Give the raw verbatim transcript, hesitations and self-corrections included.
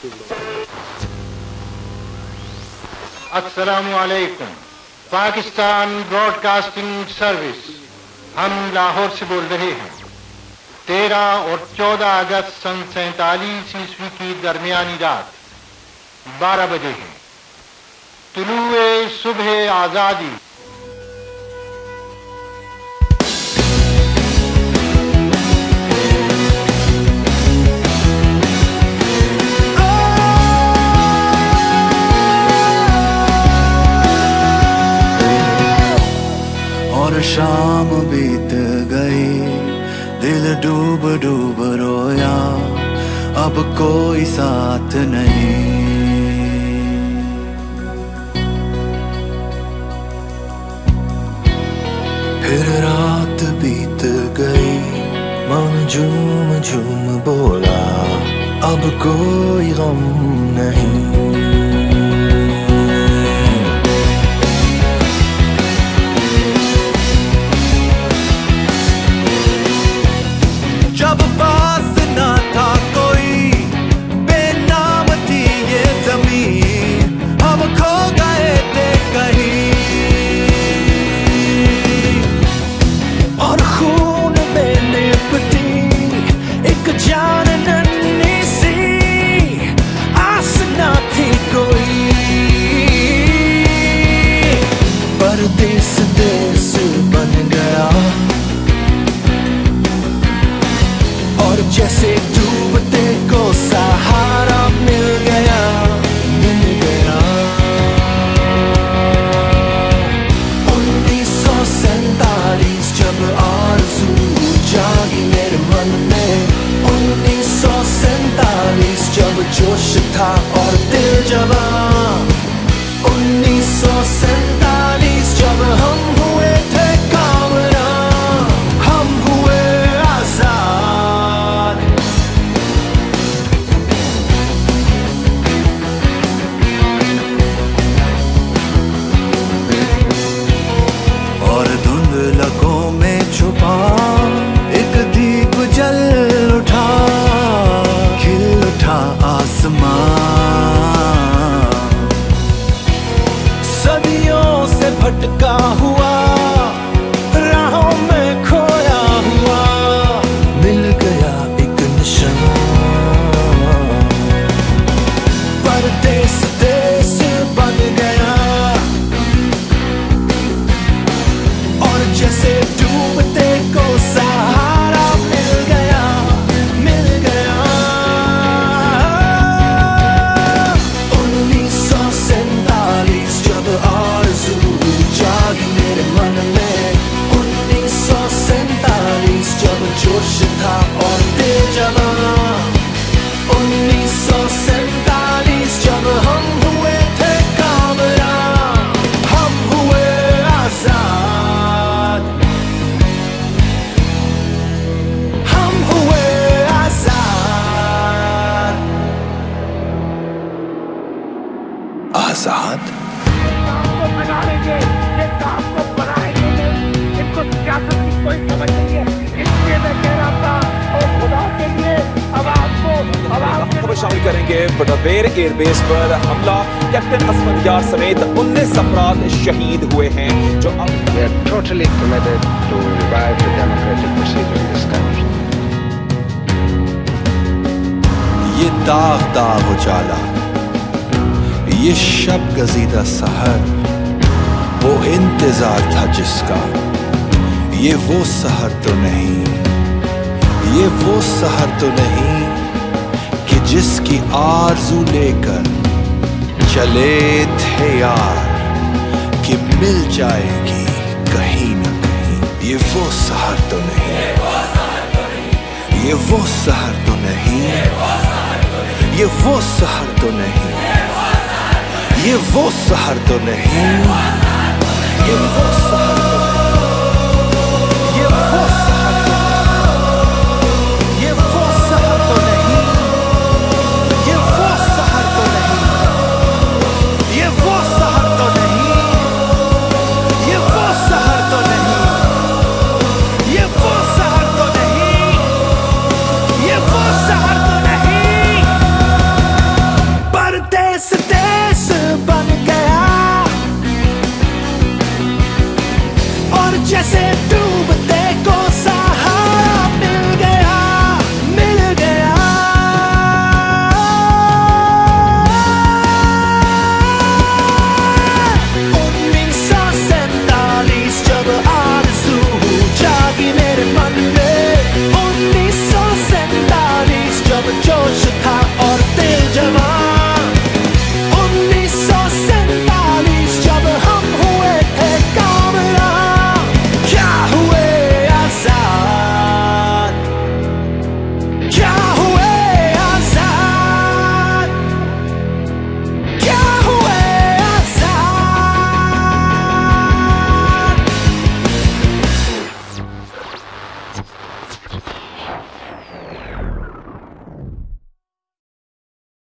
अस्सलामु अलैकुम। Pakistan broadcasting service, हम लाहौर से बोल रहे हैं। तेरह और चौदह अगस्त सन सैंतालीस ईस्वी की दरमियानी रात बारह बजे है। तुलुए सुबह आज़ादी। और शाम बीत गई, दिल डूब डूब रोया, अब कोई साथ नहीं। फिर रात बीत गई, मन झूम झूम बोला, अब कोई गम नहीं। जब पास ना था कोई, बेनाम थी ये ज़मीन, हम खो गए थे कहीं। और खून में लिपटी एक जान नन्ही सी, आस ना थी कोई। परदेस देश बन गया, और जैसे डूबते को सहारा मिल गया, मिल गया। उन्नीस सौ सैतालीस जब आरज़ू जागी मेरे मन में, उन्नीस सौ सैतालीस जब जोश था और दिल जवान, उन्नीस सौ सैतालीस जब हम हुए थे कामयाब, हम हुए आजाद। और धुंधलकों में छुपा एक दीप जल उठा, खिल उठा आसमान। सदियों से भटका हुआ, राहों में खोया हुआ, मिल गया एक निशान। परदेस देश बन गया, और जैसे डूबते को सहारा मिल गया, मिल गया। उन्नीस सौ सैतालीस जब आरज़ू जागी मेरे मन में, उन्नीस सौ सैतालीस जब जोश था और दिल जवान, उन्नीस सौ सैतालीस जब हम हुए थे कामयाब, हम हुए आजाद, हम हुए आजाद। आजाद को बिगाड़ेंगे, ये काम को बनाएंगे नहीं, इनको सियासत की कोई समझ नहीं है। इसलिए मैं कह रहा था, और खुदा के लिए आवाम को आवाम के खबर शामिल करेंगे। बटावेर एयरबेस पर हमला, कैप्टन असमत यार समेत उन्नीस अफराद शहीद हुए हैं। जो अब We are totally committed to revive the democratic procedure in this country. ये दाग दाग उजाला, ये शब गजीदा सहर, वो इंतजार था जिसका, ये वो सहर तो नहीं, ये वो सहर तो नहीं कि जिसकी आरज़ू लेकर चले थे यार, कि मिल जाएगी कहीं न कहीं। ये वो सहर तो नहीं, ये वो सहर तो नहीं, ये वो सहर तो नहीं, ये वो सहर तो नहीं, ये वो सहर